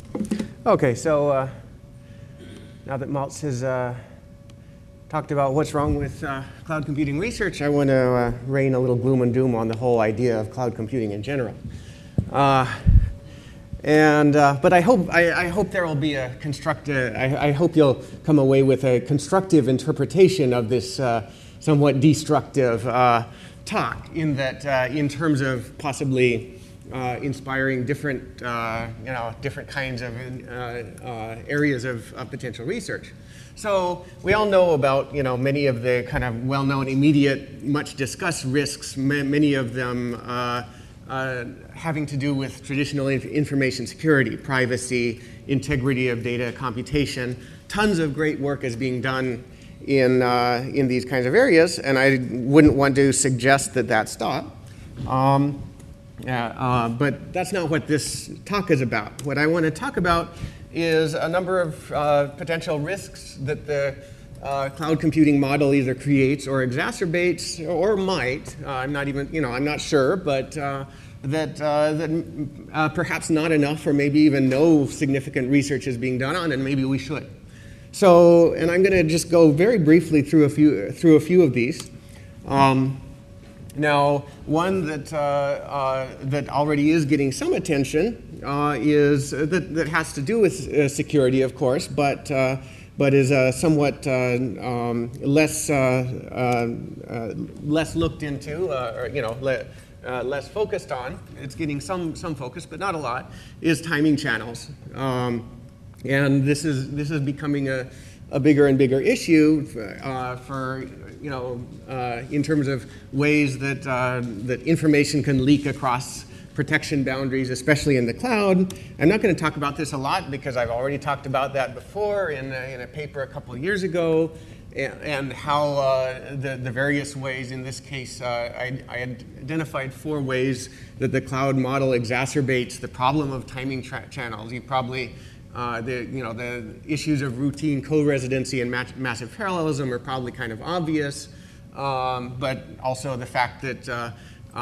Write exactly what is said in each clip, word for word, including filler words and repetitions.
Okay, so uh, now that Maltz has uh, talked about what's wrong with uh, cloud computing research, I want to uh, rain a little gloom and doom on the whole idea of cloud computing in general. Uh, and uh, but I hope I, I hope there will be a constructive. I, I hope you'll come away with a constructive interpretation of this uh, somewhat destructive uh, talk. In that, uh, in terms of possibly. Uh, inspiring different, uh, you know, different kinds of uh, uh, areas of, of potential research. So we all know about, you know, many of the kind of well-known, immediate, much discussed risks. Many of them uh, uh, having to do with traditional inf information security, privacy, integrity of data computation. Tons of great work is being done in uh, in these kinds of areas, and I wouldn't want to suggest that that stop. Um, Yeah, uh, but that's not what this talk is about. What I want to talk about is a number of uh, potential risks that the uh, cloud computing model either creates or exacerbates, or might. Uh, I'm not even, you know, I'm not sure, but uh, that uh, that uh, perhaps not enough, or maybe even no significant research is being done on, and maybe we should. So, and I'm going to just go very briefly through a few through a few of these. Um, Now, one that, uh, uh, that already is getting some attention uh, is uh, that, that has to do with uh, security, of course, but, uh, but is uh, somewhat uh, um, less, uh, uh, uh, less looked into, uh, or you know, le uh, less focused on. It's getting some, some focus, but not a lot, is timing channels. Um, and this is, this is becoming a, a bigger and bigger issue uh, for, you know, uh, in terms of ways that, uh, that information can leak across protection boundaries, especially in the cloud. I'm not going to talk about this a lot because I've already talked about that before in a, in a paper a couple of years ago, and, and how uh, the, the various ways, in this case, uh, I, I identified four ways that the cloud model exacerbates the problem of timing channels. You probably Uh, the, you know, the issues of routine co-residency and massive parallelism are probably kind of obvious, um, but also the fact that uh,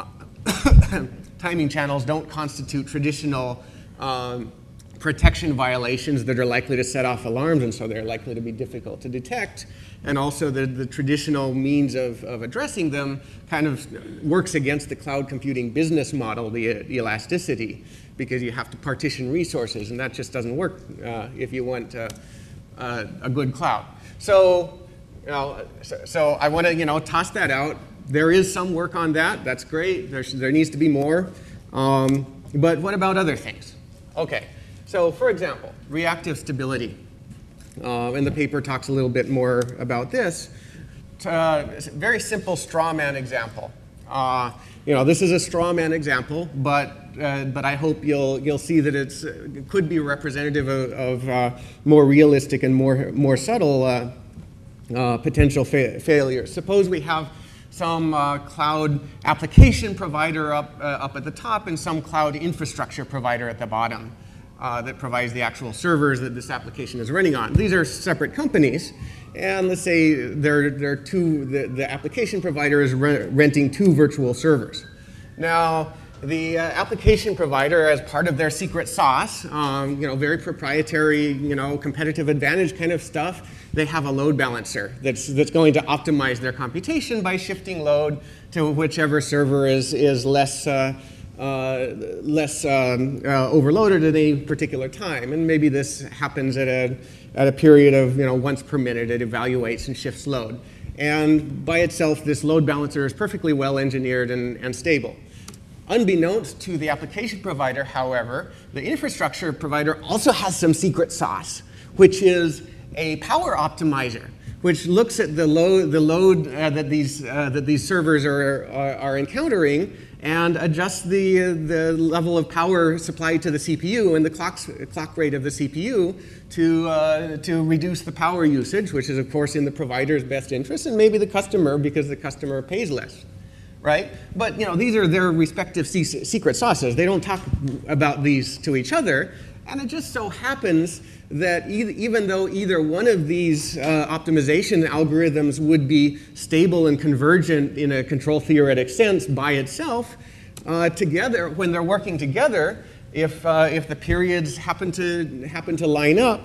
uh, timing channels don't constitute traditional um, protection violations that are likely to set off alarms, and so they're likely to be difficult to detect. And also the, the traditional means of, of addressing them kind of works against the cloud computing business model, the, the elasticity, because you have to partition resources, and that just doesn't work uh, if you want uh, uh, a good cloud. So, you know, so, so I want to, you know, toss that out. There is some work on that. That's great. There's, there needs to be more. Um, but what about other things? Okay. So, for example, reactive stability. Uh, and the paper talks a little bit more about this. Uh, very simple straw man example. Uh, you know, this is a straw man example, but uh, but I hope you'll you'll see that it's it could be representative of, of uh, more realistic and more more subtle uh, uh, potential fa failures. Suppose we have some uh, cloud application provider up uh, up at the top and some cloud infrastructure provider at the bottom. Uh, that provides the actual servers that this application is running on. These are separate companies, and let's say they're, they're two, the, the application provider is re renting two virtual servers. Now, the uh, application provider, as part of their secret sauce, um, you know, very proprietary, you know, competitive advantage kind of stuff, they have a load balancer that's, that's going to optimize their computation by shifting load to whichever server is, is less uh, Uh, less um, uh, overloaded at any particular time, and maybe this happens at a at a period of, you know, once per minute. It evaluates and shifts load, and by itself, this load balancer is perfectly well engineered and, and stable. Unbeknownst to the application provider, however, the infrastructure provider also has some secret sauce, which is a power optimizer, which looks at the load the load uh, that these uh, that these servers are are, are encountering, and adjust the, uh, the level of power supplied to the C P U and the clock, clock rate of the C P U to, uh, to reduce the power usage, which is, of course, in the provider's best interest, and maybe the customer, because the customer pays less, right? But, you know, these are their respective secret sauces. They don't talk about these to each other, and it just so happens that e even though either one of these uh, optimization algorithms would be stable and convergent in a control theoretic sense by itself, uh, together, when they're working together, if, uh, if the periods happen to, happen to line up,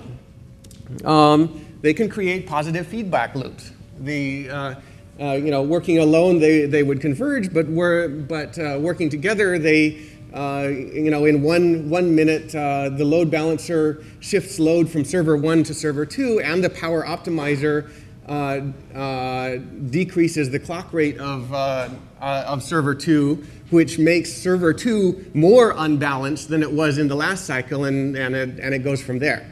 um, they can create positive feedback loops. The, uh, uh, you know, working alone, they, they would converge, but, we're, but uh, working together, they, uh, you know, in one, one minute, uh, the load balancer shifts load from server one to server two, and the power optimizer uh, uh, decreases the clock rate of, uh, uh, of server two, which makes server two more unbalanced than it was in the last cycle, and, and, it, and it goes from there.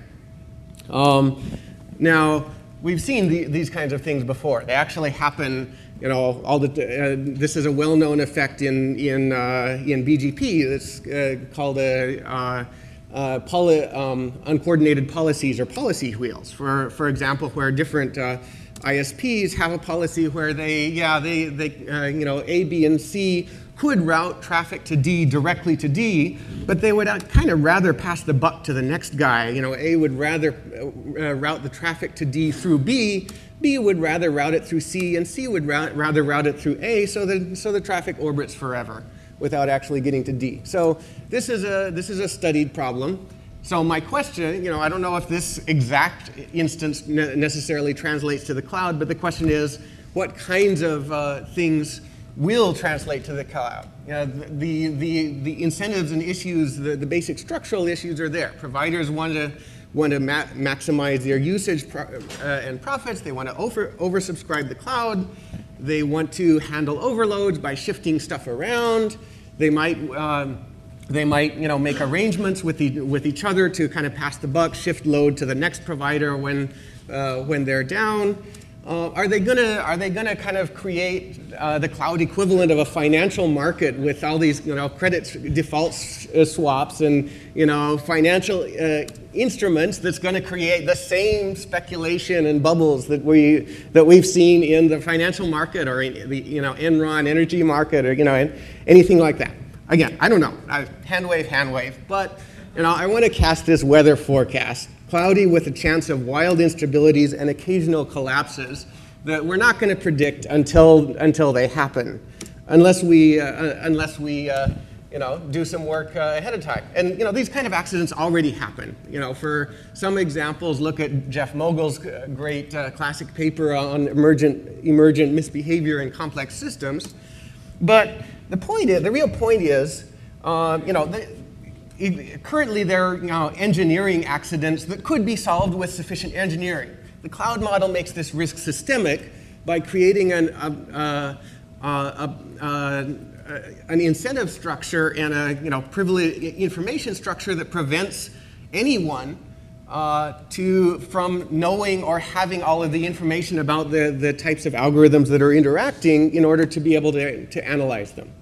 Um, now, we've seen the, these kinds of things before. They actually happen, you know, all the, uh, this is a well-known effect in, in, uh, in B G P. It's uh, called a, uh, uh, poly, um, uncoordinated policies or policy wheels. For, for example, where different uh, I S Ps have a policy where they, yeah, they, they uh, you know, A, B, and C could route traffic to D directly to D, but they would uh, kind of rather pass the buck to the next guy. You know, A would rather uh, route the traffic to D through B, B would rather route it through C, and C would route, rather route it through A, so the, so the traffic orbits forever without actually getting to D. So this is a, this is a studied problem. So my question, you know, I don't know if this exact instance ne necessarily translates to the cloud, but the question is, what kinds of uh, things will translate to the cloud? You know, the, the, the incentives and issues, the, the basic structural issues are there. Providers want to, want to ma maximize their usage pro uh, and profits. They want to over, oversubscribe the cloud. They want to handle overloads by shifting stuff around. They might, um, they might you know, make arrangements with, the, with each other to kind of pass the buck, shift load to the next provider when, uh, when they're down. Uh, are they gonna are they gonna kind of create uh, the cloud equivalent of a financial market with all these you know credit default uh, swaps and you know financial uh, instruments that's going to create the same speculation and bubbles that we that we've seen in the financial market or in the you know Enron energy market or you know anything like that? Again, I don't know. I, hand wave, hand wave. But you know I want to cast this weather forecast. Cloudy with a chance of wild instabilities and occasional collapses that we're not going to predict until until they happen, unless we uh, unless we uh, you know do some work uh, ahead of time. And you know these kind of accidents already happen. You know, for some examples, look at Jeff Mogul's great uh, classic paper on emergent emergent misbehavior in complex systems. But the point is, the real point is, uh, you know. The, Currently, there are you know, engineering accidents that could be solved with sufficient engineering. The cloud model makes this risk systemic by creating an, uh, uh, uh, uh, an incentive structure and a you know, privileged information structure that prevents anyone uh, to, from knowing or having all of the information about the, the types of algorithms that are interacting in order to be able to, to analyze them.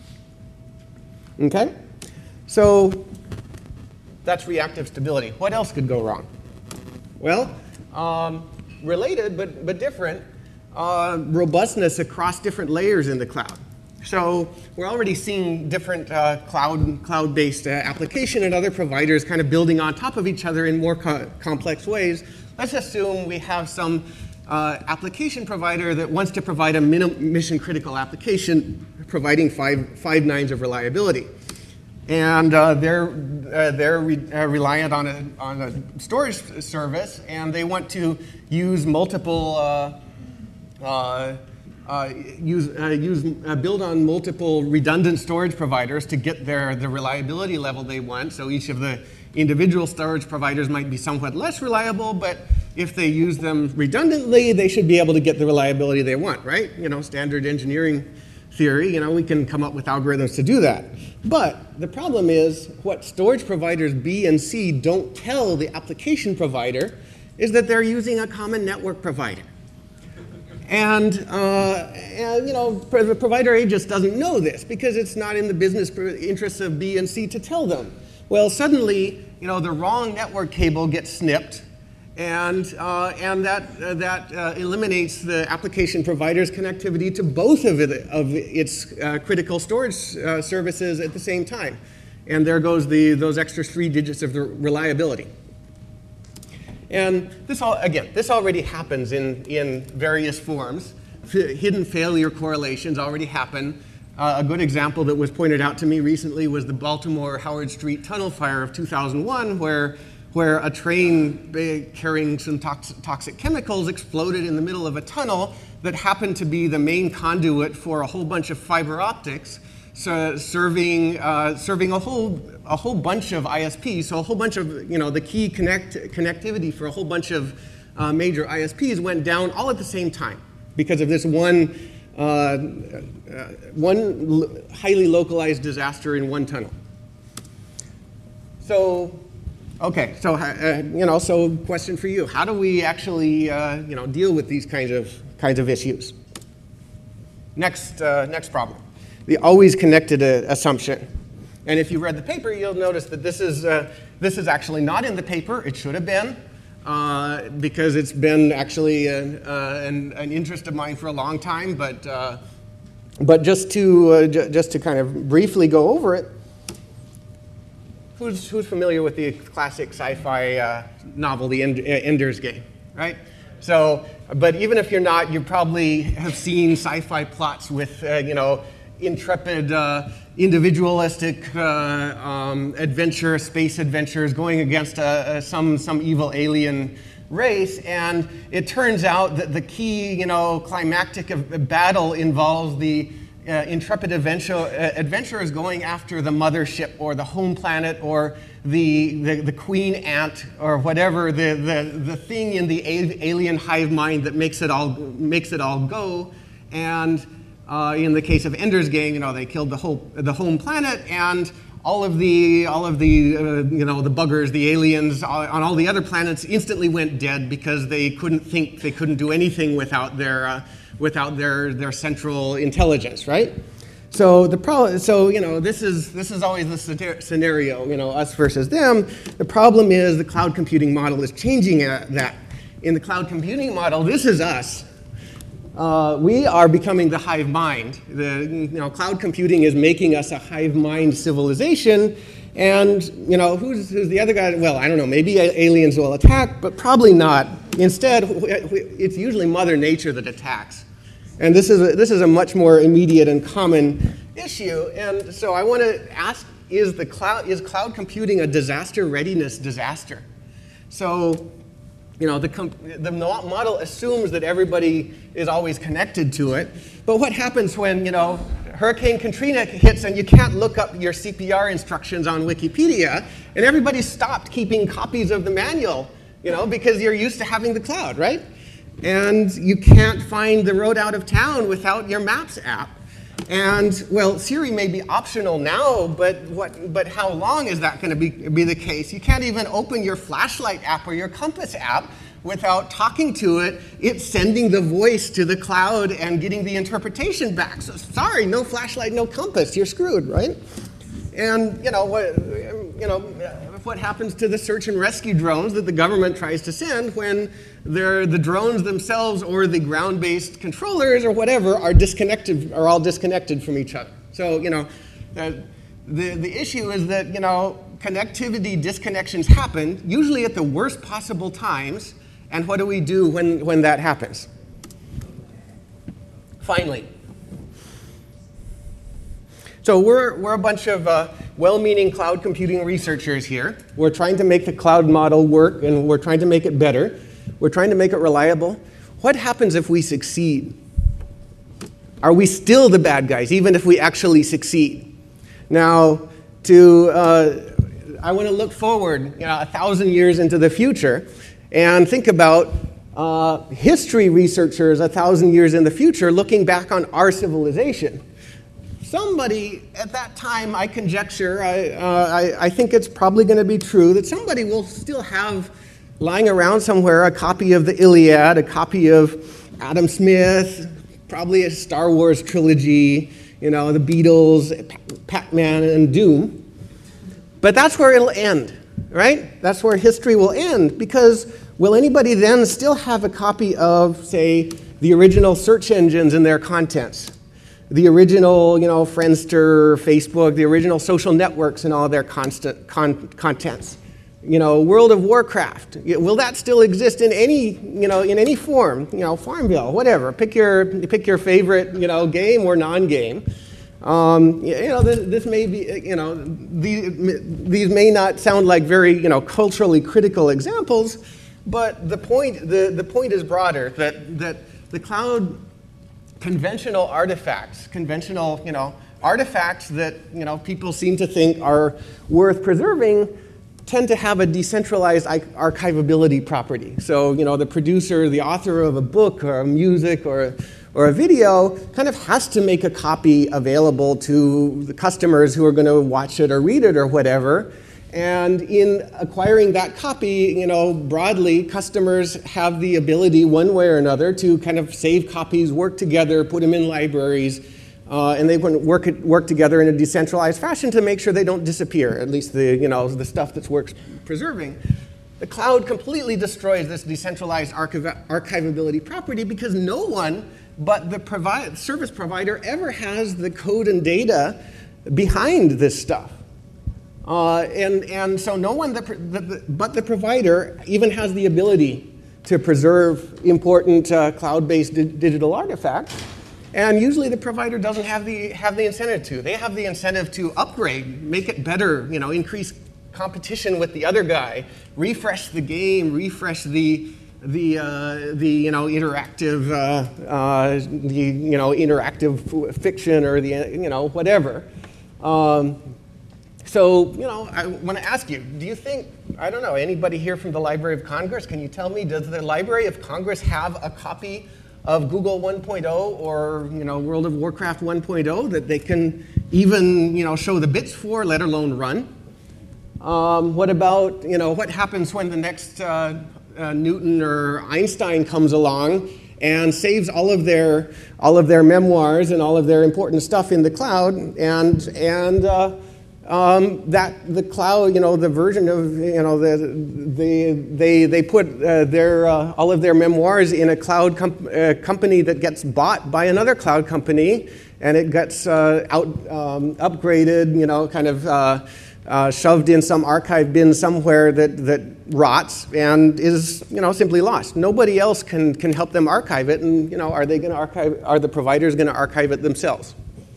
Okay? So that's reactive stability. What else could go wrong? Well, um, related but, but different, uh, robustness across different layers in the cloud. So we're already seeing different uh, cloud, cloud-based uh, application and other providers kind of building on top of each other in more co complex ways. Let's assume we have some uh, application provider that wants to provide a mission-critical application providing five, five nines of reliability. And uh, they're, uh, they're re uh, reliant on a, on a storage service, and they want to use multiple, uh, uh, uh, use, uh, use, uh, build on multiple redundant storage providers to get their, the reliability level they want. So each of the individual storage providers might be somewhat less reliable, but if they use them redundantly, they should be able to get the reliability they want, right? You know, standard engineering theory, you know, we can come up with algorithms to do that. But the problem is what storage providers B and C don't tell the application provider is that they're using a common network provider. And, uh, and you know, the provider A just doesn't know this because it's not in the business interests of B and C to tell them. Well, suddenly, you know, the wrong network cable gets snipped, and, uh, and that, uh, that uh, eliminates the application provider's connectivity to both of, it, of its uh, critical storage uh, services at the same time. And there goes the, those extra three digits of the reliability. And this all, again, this already happens in, in various forms. F hidden failure correlations already happen. Uh, a good example that was pointed out to me recently was the Baltimore Howard Street tunnel fire of two thousand one, where, where a train carrying some tox toxic chemicals exploded in the middle of a tunnel that happened to be the main conduit for a whole bunch of fiber optics, so serving, uh, serving a, whole, a whole bunch of I S Ps. So a whole bunch of, you know, the key connect connectivity for a whole bunch of uh, major I S Ps went down all at the same time because of this one Uh, uh, one lo highly localized disaster in one tunnel. So, okay, so uh, you know, so question for you: how do we actually, uh, you know, deal with these kinds of kinds of issues? Next, uh, next problem: the always connected uh, assumption. And if you read the paper, you'll notice that this is uh, this is actually not in the paper. It should have been. Uh, because it's been actually an, uh, an, an interest of mine for a long time, but, uh, but just, to, uh, j just to kind of briefly go over it, who's, who's familiar with the classic sci-fi uh, novel, The End Ender's Game, right? So, but even if you're not, you probably have seen sci-fi plots with, uh, you know, intrepid, uh, individualistic uh, um, adventure, space adventures going against uh, uh, some, some evil alien race. And it turns out that the key, you know, climactic of battle involves the uh, intrepid adventure, uh, adventurers going after the mothership or the home planet or the, the, the queen ant or whatever, the, the, the thing in the alien hive mind that makes it all, makes it all go. And Uh, in the case of Ender's Game, you know, they killed the whole the home planet, and all of the all of the uh, you know the buggers, the aliens on all the other planets instantly went dead because they couldn't think, they couldn't do anything without their uh, without their their central intelligence, right? So the problem, so you know, this is this is always the scenario, you know, us versus them. The problem is the cloud computing model is changing that. In the cloud computing model, this is us. Uh, we are becoming the hive mind. The, you know, cloud computing is making us a hive mind civilization, and you know, who's, who's the other guy? Well, I don't know, maybe aliens will attack, but probably not. Instead, it's usually Mother Nature that attacks. And this is a, this is a much more immediate and common issue. And so I want to ask, is, the cloud, is cloud computing a disaster readiness disaster? So, you know, the, the model assumes that everybody is always connected to it. But what happens when, you know, Hurricane Katrina hits and you can't look up your C P R instructions on Wikipedia, and everybody stopped keeping copies of the manual, you know, because you're used to having the cloud, right? And you can't find the road out of town without your Maps app. And, well, Siri may be optional now, but, what, but how long is that going to be, be the case? You can't even open your flashlight app or your compass app without talking to it. It's sending the voice to the cloud and getting the interpretation back. So, sorry, no flashlight, no compass. You're screwed, right? And, you know, what, you know, what happens to the search and rescue drones that the government tries to send when they're, the drones themselves or the ground-based controllers or whatever are disconnected, are all disconnected from each other? So, you know, uh, the, the issue is that, you know, connectivity disconnections happen, usually at the worst possible times, and what do we do when, when that happens? Finally. So we're, we're a bunch of uh, well-meaning cloud computing researchers here. We're trying to make the cloud model work, and we're trying to make it better. We're trying to make it reliable. What happens if we succeed? Are we still the bad guys, even if we actually succeed? Now, to, uh, I want to look forward, you know, a thousand years into the future and think about uh, history researchers a thousand years in the future looking back on our civilization. Somebody at that time, I conjecture, I, uh, I, I think it's probably going to be true, that somebody will still have lying around somewhere a copy of the Iliad, a copy of Adam Smith, probably a Star Wars trilogy, you know, the Beatles, Pac-Man, and Doom. But that's where it'll end, right? That's where history will end, because will anybody then still have a copy of, say, the original search engines and their contents? The original, you know, Friendster, Facebook, the original social networks and all their constant con contents. You know, World of Warcraft. Will that still exist in any, you know, in any form? You know, Farmville, whatever. Pick your, pick your favorite, you know, game or non-game. Um, you know, this, this may be, you know, these, these may not sound like very, you know, culturally critical examples, but the point, the, the point is broader, that, that the cloud conventional artifacts, conventional, you know, artifacts that, you know, people seem to think are worth preserving tend to have a decentralized archivability property. So, you know, the producer, the author of a book or a music or or a video kind of has to make a copy available to the customers who are going to watch it or read it or whatever. And in acquiring that copy, you know, broadly, customers have the ability one way or another to kind of save copies, work together, put them in libraries, uh, and they can work, work together in a decentralized fashion to make sure they don't disappear, at least the, you know, the stuff that's worth preserving. The cloud completely destroys this decentralized archiv archivability property because no one but the provi service provider ever has the code and data behind this stuff. Uh, and, and so no one the, the, the, but the provider even has the ability to preserve important uh, cloud-based di digital artifacts. And usually the provider doesn't have the, have the incentive to. They have the incentive to upgrade, make it better, you know, increase competition with the other guy, refresh the game, refresh the, the, uh, the you know, interactive, uh, uh, the, you know, interactive fiction or the, you know, whatever. Um, So, you know, I want to ask you, do you think, I don't know, anybody here from the Library of Congress, can you tell me, does the Library of Congress have a copy of Google one point oh or, you know, World of Warcraft one point oh that they can even, you know, show the bits for, let alone run? Um, what about, you know, what happens when the next uh, uh, Newton or Einstein comes along and saves all of their, all of their memoirs and all of their important stuff in the cloud, and, and uh, Um, that the cloud, you know, the version of, you know, the, the, they, they put uh, their, uh, all of their memoirs in a cloud com uh, company that gets bought by another cloud company, and it gets uh, out, um, upgraded, you know, kind of uh, uh, shoved in some archive bin somewhere that, that rots and is, you know, simply lost. Nobody else can, can help them archive it, and, you know, are they going to archive, are the providers going to archive it themselves?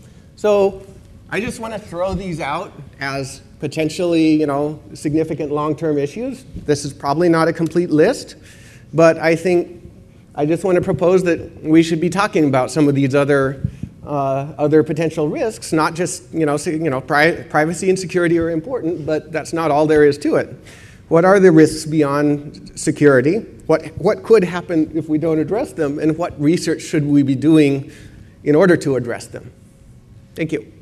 So, I just want to throw these out as potentially, you know, significant long-term issues. This is probably not a complete list, but I think I just want to propose that we should be talking about some of these other uh, other potential risks. Not just, you know, so, you know, pri privacy and security are important, but that's not all there is to it. What are the risks beyond security? What what could happen if we don't address them, and what research should we be doing in order to address them? Thank you.